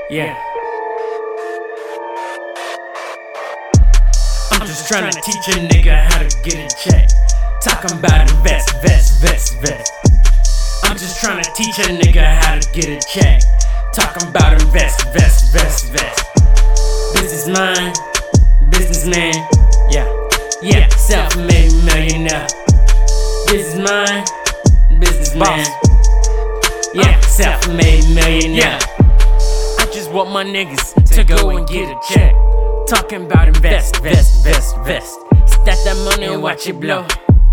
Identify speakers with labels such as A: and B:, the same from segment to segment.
A: Yeah. I'm just trying to teach a nigga how to get a check. Talking about invest. I'm just trying to teach a nigga how to get a check. Talking about invest. Business mind, businessman. Yeah, self-made millionaire. Business mind, businessman. Yeah, self-made millionaire. I just want my niggas to go and get a check. Talking about invest. Stack that money and watch it blow.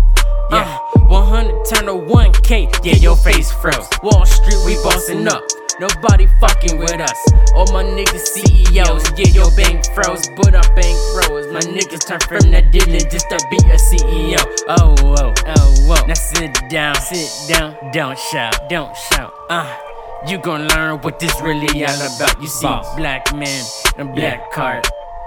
A: 100 turn to 1K, yeah, your face froze. Wall Street, we bossin' up, nobody fucking with us. All my niggas CEOs, yeah, your bank froze, but our bank rose. My niggas turn from that dealing just to be a CEO. Oh, now sit down, don't shout. You gon' learn what this really all about. You see, black man and black card.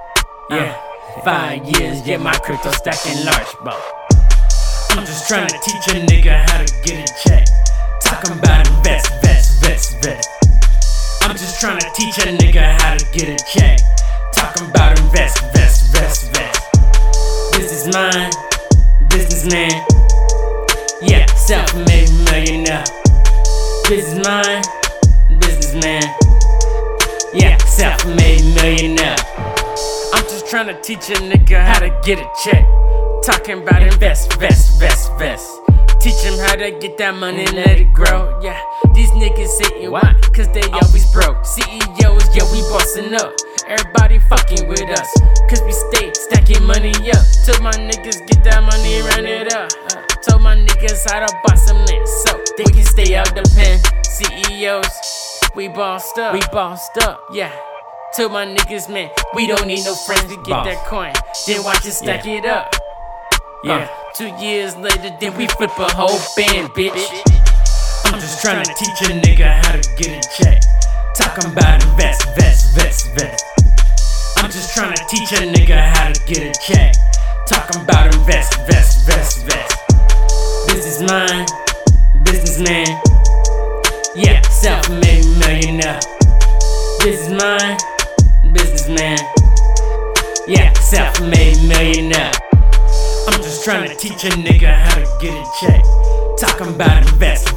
A: 5 years, yeah, my crypto stacking large, bro. I'm just trying to teach a nigga how to get a check. Talking about invest. I'm just trying to teach a nigga how to get a check. Talking about invest. Business mind, businessman. Yeah, self-made millionaire. Business mind, businessman. Yeah, self-made millionaire. I'm just trying to teach a nigga how to get a check. Talking about invest. Teach him how to get that money and let it grow. Yeah, these niggas sitting why? Cause they always broke. CEOs, yeah, we bossin' up. Everybody fucking with us, cause we stay stacking money up. Till my niggas get that money, run it up. Told my niggas how to buy some land so they can stay out the pen. CEOs, we bossed up, yeah. Tell my niggas, man, we don't need no friends to get that coin. Then watch us stack it up. 2 years later, then we flip a whole band, bitch. I'm just trying to teach a nigga how to get a check. Talking about invest. I'm just trying to teach a nigga how to get a check. Talking about invest. Business mind, businessman. Yeah, self-made millionaire. Business mind, businessman. Yeah, self-made millionaire. I'm just trying to teach a nigga how to get a check. Talking about invest.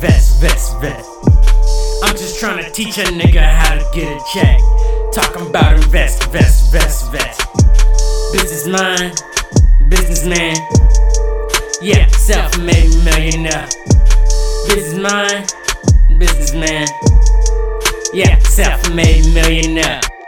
A: I'm just trying to teach a nigga how to get a check. Talking about invest. Business mind, businessman. Yeah, self-made millionaire. Business mind, businessman. Yeah, self-made millionaire.